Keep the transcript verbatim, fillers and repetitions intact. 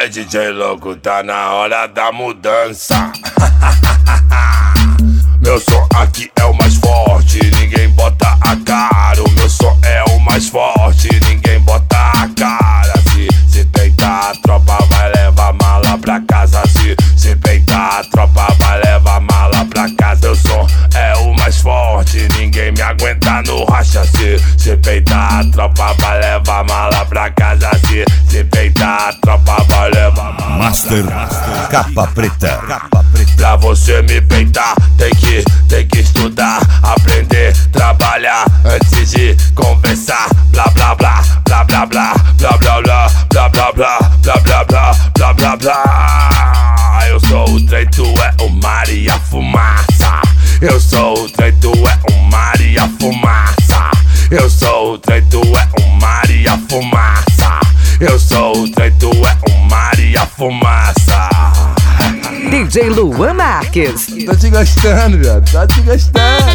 Vai, D J louco, tá na hora da mudança. Meu som aqui é o mais forte, ninguém bota a cara. O meu som é o mais forte, ninguém bota a cara. Se, se peitar a tropa vai levar mala pra casa. Se, se peitar a tropa vai levar mala pra casa. Meu som é o mais forte, ninguém me aguenta no racha. Se, se peitar a tropa vai levar mala pra casa. Se, se peitar a tropa vai levar mala Master, pra casa. capa preta, capa preta. Pra você me peitar, tem que, tem que estudar, aprender, trabalhar antes de conversar. Blá blá blá, blá blá blá, blá blá blá, blá blá blá, blá blá blá, blá blá blá. Eu sou o trem, tu é o mar e a fumaça. Eu sou o trem, tu é o mar e a fumaça. Eu sou o trem, tu é o mar e a fumaça. Eu sou o trem, tu é o mar e a fumaça. D J Luan Marques. Tô te gostando, viado, tá te gostando.